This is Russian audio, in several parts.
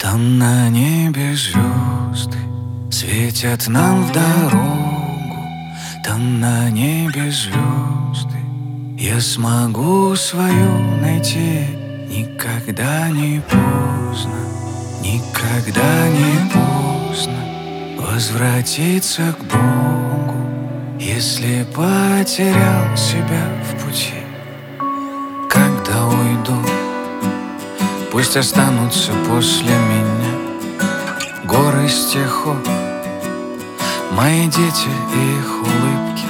Там на небе звезды светят нам в дорогу. Там на небе звезды я смогу свою найти. Никогда не поздно, никогда не поздно возвратиться к Богу, если потерял себя в пути. Когда уйду, пусть останутся после меня горы стихов, мои дети и их улыбки.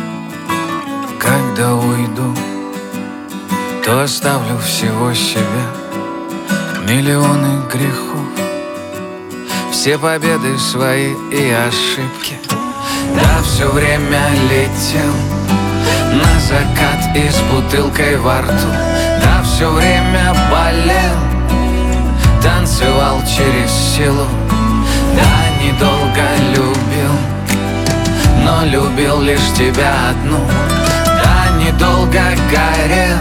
Когда уйду, то оставлю всего себя миллионы грехов, все победы свои и ошибки. Да, все время летел на закат и с бутылкой во рту. Да, все время болел, танцевал через силу. Да, недолго любил, но любил лишь тебя одну. Да, недолго горел,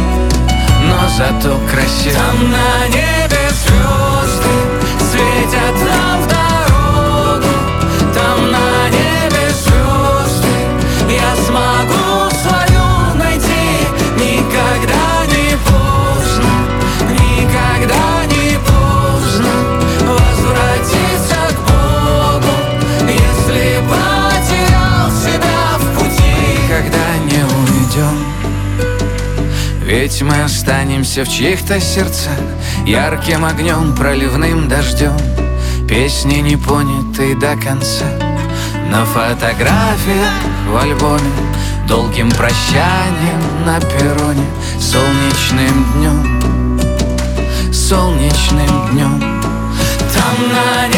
но зато красиво. Там на небе звезды светят нам в дорогу. Там на небе звезды я смогу свою найти. Никогда не поздно, никогда не поздно возвратиться к Богу, если потерял себя в пути. Никогда не уйдем, ведь мы останемся в чьих-то сердцах ярким огнем, проливным дождем, песни не понятой до конца. На фотографиях в альбоме, долгим прощанием на перроне, солнечным днем, солнечным днем. Там на